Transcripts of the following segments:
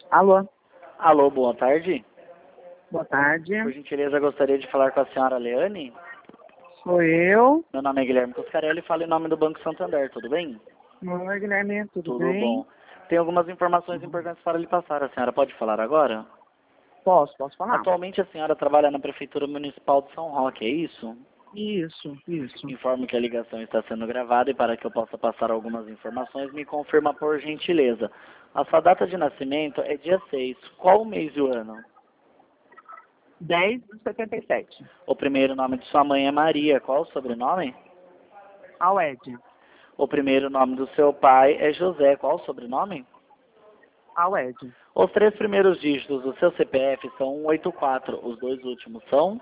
Alô, Alô, boa tarde. boa tarde. Por gentileza, gostaria de falar com a senhora Leane. Sou eu. Meu nome é Guilherme Coscarelli e falo em nome do Banco Santander, tudo bem? Oi, Guilherme, tudo Tudo bem? bom. Tem algumas informações importantes para lhe passar. A senhora pode falar agora? Posso falar? Atualmente a senhora trabalha na Prefeitura Municipal de São Roque, é isso? Isso. Informo que a ligação está sendo gravada e para que eu possa passar algumas informações, me confirma por gentileza. A sua data de nascimento é dia 6. Qual o mês e o ano? 10/77. O primeiro nome de sua mãe é Maria. Qual o sobrenome? Awed. O primeiro nome do seu pai é José. Qual o sobrenome? Awed. Os 3 primeiros dígitos do seu CPF são 184. Os 2 últimos são?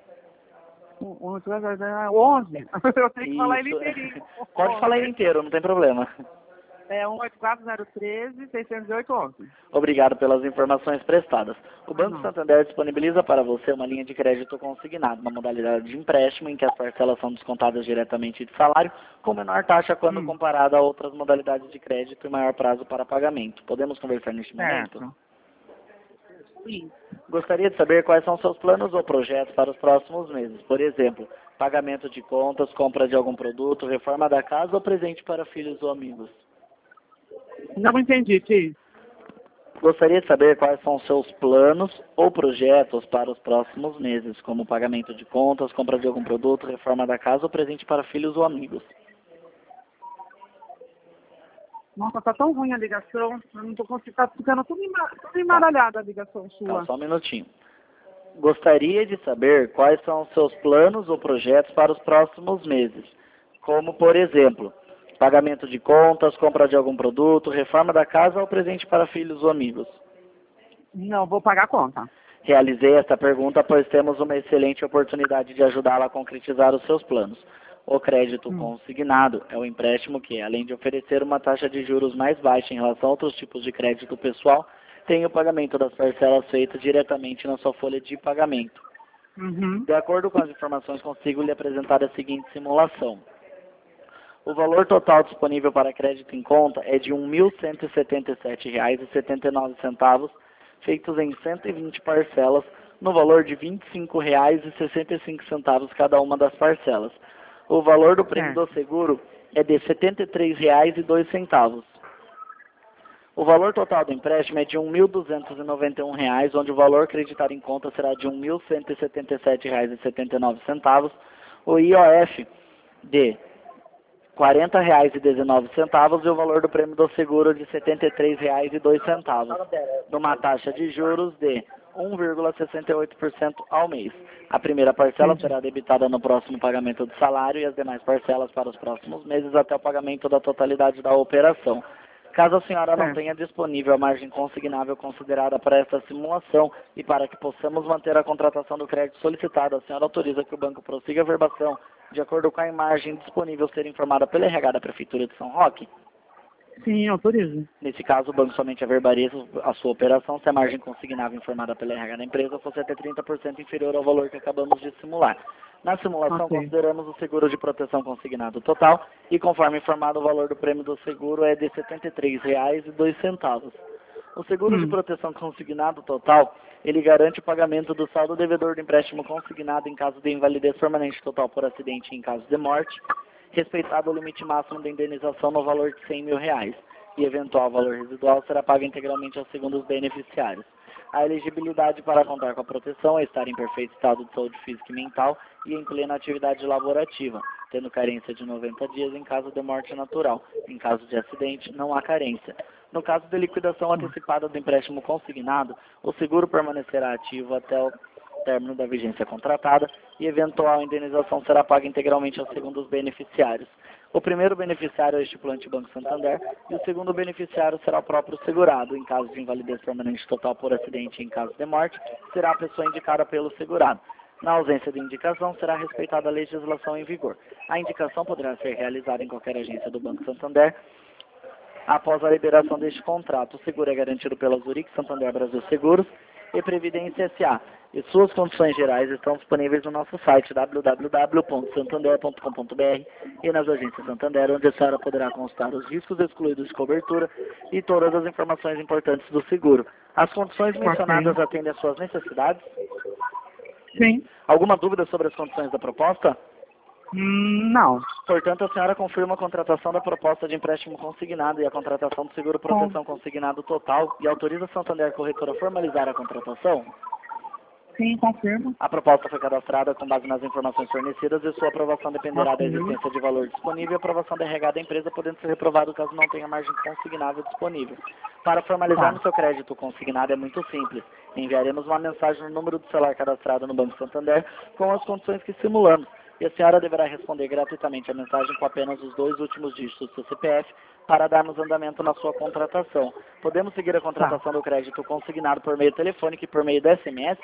11. Eu tenho que falar ele Isso. inteirinho. Pode falar ele inteiro, não tem problema. É 184-013-608-11. Obrigado pelas informações prestadas. O Banco Não. Santander disponibiliza para você uma linha de crédito consignado, uma modalidade de empréstimo em que as parcelas são descontadas diretamente de salário, com menor taxa quando comparada a outras modalidades de crédito e maior prazo para pagamento. Podemos conversar neste momento? Certo. Sim. Gostaria de saber quais são seus planos ou projetos para os próximos meses. Por exemplo, pagamento de contas, compra de algum produto, reforma da casa ou presente para filhos ou amigos. Não entendi, Ti. Gostaria de saber quais são seus planos ou projetos para os próximos meses, como pagamento de contas, compra de algum produto, reforma da casa ou presente para filhos ou amigos. Nossa, tá tão ruim a ligação. Eu não tô conseguindo. Tá ficando tudo embaralhada a ligação Tá, sua. só um minutinho. Gostaria de saber quais são os seus planos ou projetos para os próximos meses, como, por exemplo, pagamento de contas, compra de algum produto, reforma da casa ou presente para filhos ou amigos. Não, vou pagar a conta. Realizei esta pergunta pois temos uma excelente oportunidade de ajudá-la a concretizar os seus planos. O crédito consignado é o empréstimo que, além de oferecer uma taxa de juros mais baixa em relação a outros tipos de crédito pessoal, tem o pagamento das parcelas feito diretamente na sua folha de pagamento. Uhum. De acordo com as informações, consigo lhe apresentar a seguinte simulação. O valor total disponível para crédito em conta é de R$ 1.177,79, feitos em 120 parcelas, no valor de R$ 25,65 cada uma das parcelas. O valor do prêmio do seguro é de R$ 73,02. O valor total do empréstimo é de R$ 1.291, onde o valor creditado em conta será de R$ 1.177,79. O IOF de R$ 40,19 e o valor do prêmio do seguro de R$ 73,02, numa taxa de juros de 1,68% ao mês. A primeira parcela será debitada no próximo pagamento do salário e as demais parcelas para os próximos meses até o pagamento da totalidade da operação. Caso a senhora não tenha disponível a margem consignável considerada para esta simulação e para que possamos manter a contratação do crédito solicitado, a senhora autoriza que o banco prossiga a verbação de acordo com a margem disponível ser informada pela RH da Prefeitura de São Roque? Sim, autorizo. Nesse caso, o banco somente averbariza a sua operação se a margem consignável informada pela RH da empresa fosse até 30% inferior ao valor que acabamos de simular. Na simulação, consideramos o seguro de proteção consignado total e, conforme informado, o valor do prêmio do seguro é de R$ 73,02. O seguro de proteção consignado total, ele garante o pagamento do saldo devedor do empréstimo consignado em caso de invalidez permanente total por acidente e em caso de morte, respeitado o limite máximo da indenização no valor de R$ 100 mil, e eventual valor residual será pago integralmente aos segundos beneficiários. A elegibilidade para contar com a proteção é estar em perfeito estado de saúde física e mental e em plena atividade laborativa, tendo carência de 90 dias em caso de morte natural. Em caso de acidente, não há carência. No caso de liquidação antecipada do empréstimo consignado, o seguro permanecerá ativo até o término da vigência contratada e eventual indenização será paga integralmente aos segundos beneficiários. O primeiro beneficiário é o estipulante Banco Santander e o segundo beneficiário será o próprio segurado. Em caso de invalidez permanente total por acidente e em caso de morte, será a pessoa indicada pelo segurado. Na ausência de indicação, será respeitada a legislação em vigor. A indicação poderá ser realizada em qualquer agência do Banco Santander após a liberação deste contrato. O seguro é garantido pela Zurich Santander Brasil Seguros e Previdência S.A. E suas condições gerais estão disponíveis no nosso site www.santander.com.br e nas agências Santander, onde a senhora poderá consultar os riscos excluídos de cobertura e todas as informações importantes do seguro. As condições mencionadas atendem às suas necessidades? Sim. Alguma dúvida sobre as condições da proposta? Não. Portanto, a senhora confirma a contratação da proposta de empréstimo consignado e a contratação do seguro proteção consignado total e autoriza a Santander Corretora a formalizar a contratação? Sim, confirmo. A proposta foi cadastrada com base nas informações fornecidas e sua aprovação dependerá da existência de valor disponível e aprovação da RH da empresa, podendo ser reprovado caso não tenha margem consignável disponível. Para formalizarmos seu crédito consignado é muito simples. Enviaremos uma mensagem no número do celular cadastrado no Banco Santander com as condições que simulamos. E a senhora deverá responder gratuitamente a mensagem com apenas os 2 últimos dígitos do seu CPF para darmos andamento na sua contratação. Podemos seguir a contratação do crédito consignado por meio telefônico e por meio do SMS?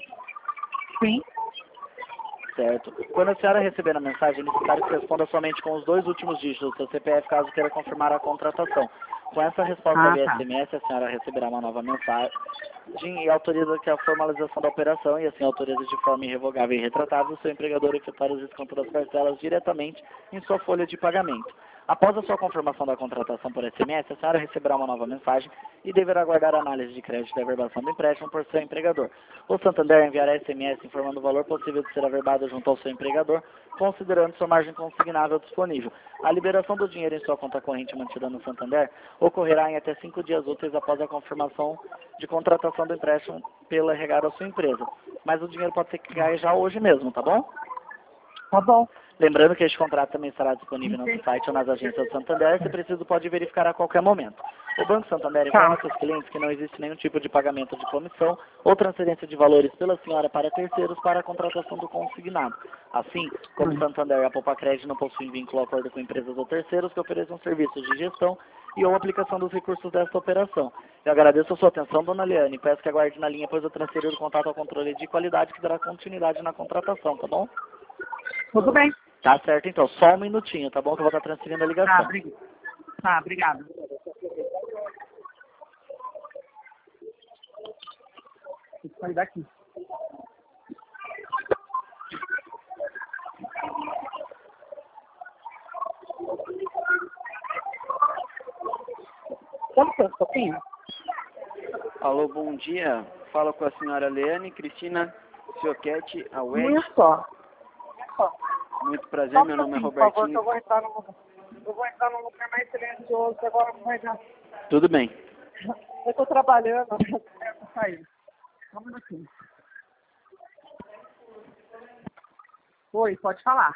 Sim. Certo. Quando a senhora receber a mensagem, é necessário que responda somente com os 2 últimos dígitos do seu CPF caso queira confirmar a contratação. Com essa resposta via SMS, a senhora receberá uma nova mensagem e autoriza que a formalização da operação e assim autoriza de forma irrevogável e retratável o seu empregador efetuar os descontos das parcelas diretamente em sua folha de pagamento. Após a sua confirmação da contratação por SMS, a senhora receberá uma nova mensagem e deverá aguardar a análise de crédito e averbação do empréstimo por seu empregador. O Santander enviará SMS informando o valor possível de ser averbado junto ao seu empregador, considerando sua margem consignável disponível. A liberação do dinheiro em sua conta corrente mantida no Santander ocorrerá em até 5 dias úteis após a confirmação de contratação do empréstimo pela RH da sua empresa. Mas o dinheiro pode ser que caia já hoje mesmo, tá bom? Tá bom. Lembrando que este contrato também estará disponível no nosso site ou nas agências do Santander, se preciso pode verificar a qualquer momento. O Banco Santander informa aos seus clientes que não existe nenhum tipo de pagamento de comissão ou transferência de valores pela senhora para terceiros para a contratação do consignado. Assim, como o Santander e a Poupa Crédito não possuem vínculo ou acordo com empresas ou terceiros que ofereçam serviços de gestão e ou aplicação dos recursos desta operação. Eu agradeço a sua atenção, dona Liane, e peço que aguarde na linha, pois eu transferir o contato ao controle de qualidade que dará continuidade na contratação, tá bom? Tudo bem. Tá certo, então. Só um minutinho, tá bom? Que eu vou estar transferindo a ligação. Obrigado. Tem que sair daqui. Como que eu estou aqui? Alô, bom dia. Fala com a senhora Leane Cristina Ciochetti Awed. Isso. Muito prazer, meu nome é Por favor, que Robertinho. eu vou entrar num lugar mais silencioso, que agora não vai dar. Tudo bem. Eu estou trabalhando, eu quero sair. Só um minutinho. Oi, pode falar.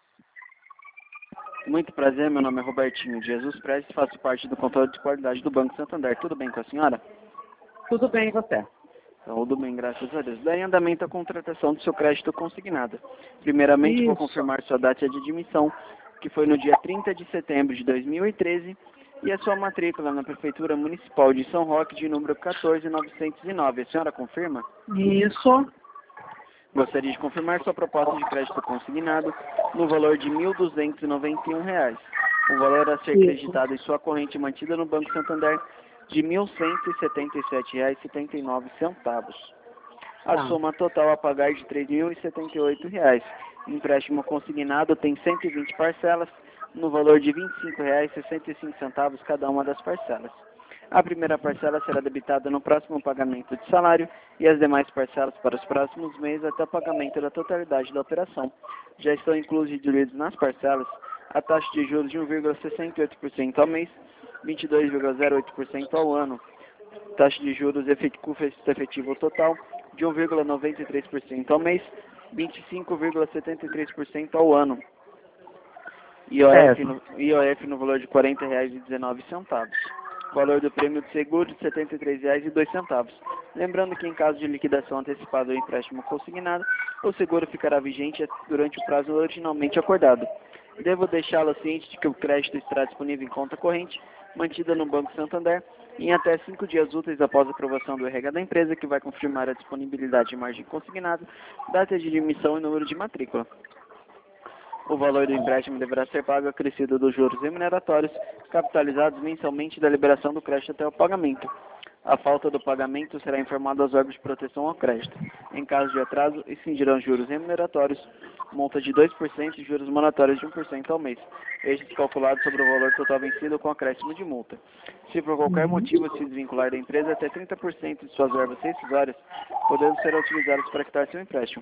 Muito prazer, meu nome é Robertinho Jesus Prestes, faço parte do controle de qualidade do Banco Santander. Tudo bem com a senhora? Tudo bem, e você? Tudo bem, graças a Deus. Daí andamento a contratação do seu crédito consignado. Primeiramente, vou confirmar sua data de admissão, que foi no dia 30 de setembro de 2013, e a sua matrícula na Prefeitura Municipal de São Roque, de número 14909. A senhora confirma? Isso. Gostaria de confirmar sua proposta de crédito consignado no valor de R$ 1.291. O valor a ser acreditado em sua corrente mantida no Banco Santander de R$ 1.177,79. A soma total a pagar de R$ 3.078. O empréstimo consignado tem 120 parcelas, no valor de R$ 25,65 cada uma das parcelas. A primeira parcela será debitada no próximo pagamento de salário e as demais parcelas para os próximos meses até o pagamento da totalidade da operação. Já estão incluídos nas parcelas a taxa de juros de 1,68% ao mês, 22,08% ao ano, taxa de juros custo efetivo total de 1,93% ao mês, 25,73% ao ano, IOF no valor de R$ 40,19. Valor do prêmio de seguro de R$ 73,02. Lembrando que em caso de liquidação antecipada do empréstimo consignado, o seguro ficará vigente durante o prazo originalmente acordado. Devo deixá-lo ciente de que o crédito estará disponível em conta corrente, mantida no Banco Santander, em até 5 dias úteis após a aprovação do RH da empresa, que vai confirmar a disponibilidade de margem consignada, data de emissão e número de matrícula. O valor do empréstimo deverá ser pago acrescido dos juros remuneratórios, capitalizados mensalmente da liberação do crédito até o pagamento. A falta do pagamento será informada aos órgãos de proteção ao crédito. Em caso de atraso, incidirão juros remuneratórios, multa de 2% e juros moratórios de 1% ao mês, estes calculados sobre o valor total vencido com acréscimo de multa. Se por qualquer motivo se desvincular da empresa, até 30% de suas verbas rescisórias poderão ser utilizadas para quitar seu empréstimo.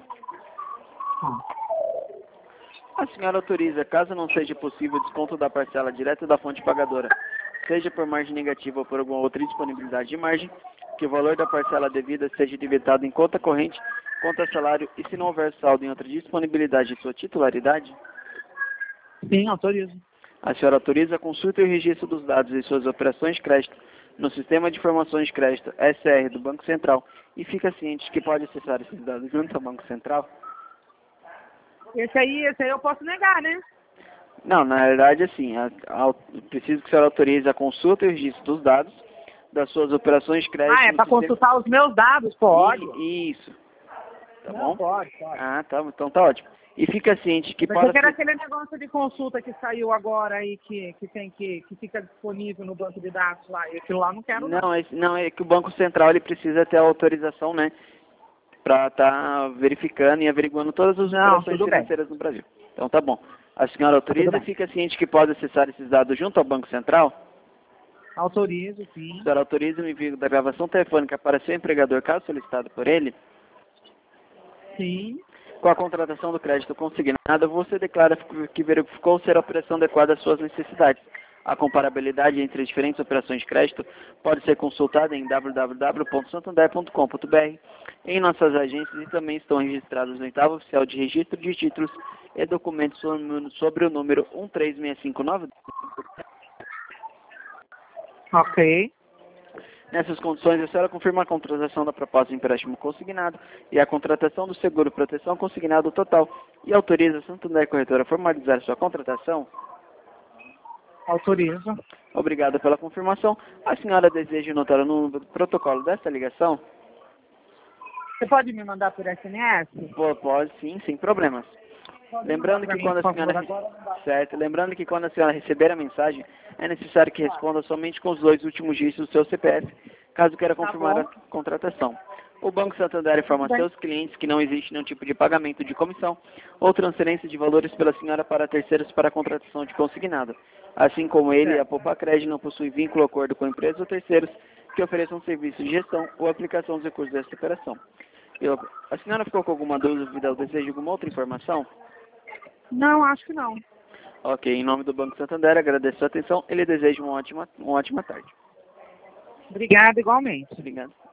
A senhora autoriza, caso não seja possível, desconto da parcela direta da fonte pagadora, seja por margem negativa ou por alguma outra disponibilidade de margem, que o valor da parcela devida seja debitado em conta corrente, conta salário e, se não houver saldo em outra disponibilidade de sua titularidade? Sim, autorizo. A senhora autoriza a consulta e o registro dos dados de suas operações de crédito no Sistema de Informações de Crédito, SR, do Banco Central, e fica ciente que pode acessar esses dados junto ao Banco Central? Esse aí eu posso negar, né? Não, na verdade, assim, preciso que a senhora autorize a consulta e o registro dos dados das suas operações de crédito. Ah, é para consultar os meus dados? Pode. Isso. Tá Não, bom? pode. Ah, tá. Então tá ótimo. E fica ciente que Mas eu quero aquele negócio de consulta que saiu agora aí, que fica disponível no banco de dados lá. E aquilo lá não quero. Não, é que o Banco Central ele precisa ter a autorização, né? Para estar verificando e averiguando todas as operações financeiras no Brasil. Então tá bom. A senhora autoriza e fica ciente que pode acessar esses dados junto ao Banco Central? Autorizo, sim. A senhora autoriza o envio da gravação telefônica para seu empregador, caso solicitado por ele? Sim. Com a contratação do crédito consignado, você declara que verificou ser a operação adequada às suas necessidades. A comparabilidade entre as diferentes operações de crédito pode ser consultada em www.santander.com.br, em nossas agências, e também estão registrados no oitavo oficial de registro de títulos e documentos sobre o número 13659. Ok. Nessas condições, a senhora confirma a contratação da proposta de empréstimo consignado e a contratação do seguro proteção consignado total e autoriza a Santander Corretora a formalizar sua contratação? Autorizo. Obrigado pela confirmação. A senhora deseja notar o número do protocolo desta ligação? Você pode me mandar por SMS? Pode sim, sem problemas. Lembrando que quando a senhora receber a mensagem, é necessário que responda somente com os 2 últimos dígitos do seu CPF, caso queira confirmar a contratação. O Banco Santander informa seus clientes que não existe nenhum tipo de pagamento de comissão ou transferência de valores pela senhora para terceiros para a contratação de consignado. Assim como ele e a Popacred não possuem vínculo ou acordo com empresas ou terceiros que ofereçam serviços de gestão ou aplicação dos recursos desta operação. A senhora ficou com alguma dúvida ou deseja de alguma outra informação? Não, acho que não. Ok, em nome do Banco Santander, agradeço a atenção e lhe desejo uma ótima tarde. Obrigada, igualmente. Obrigado.